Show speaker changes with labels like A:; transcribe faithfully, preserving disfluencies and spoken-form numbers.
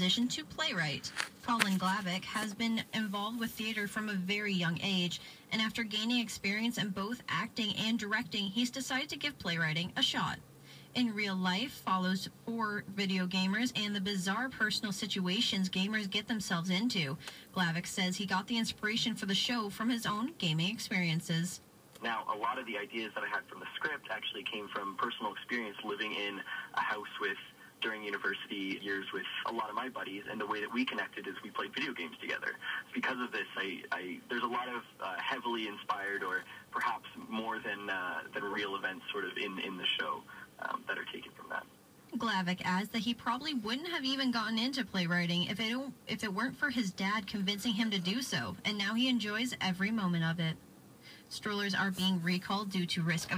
A: transition to playwright. Colin Glavick has been involved with theater from a very young age, and after gaining experience in both acting and directing, he's decided to give playwriting a shot. In real life follows four video gamers and the bizarre personal situations gamers get themselves into. Glavick says he got the inspiration for the show from his own gaming experiences.
B: Now, a lot of the ideas that I had from the script actually came from personal experience living in a house with, during university years with a lot of my buddies, and the way that we connected is we played video games together. Because of this, I, I, there's a lot of uh, heavily inspired or perhaps more than, uh, than real events sort of in, in the show. Um, that are taken from that.
A: Glavick adds that he probably wouldn't have even gotten into playwriting if it, if it weren't for his dad convincing him to do so, and now he enjoys every moment of it. Strollers are being recalled due to risk of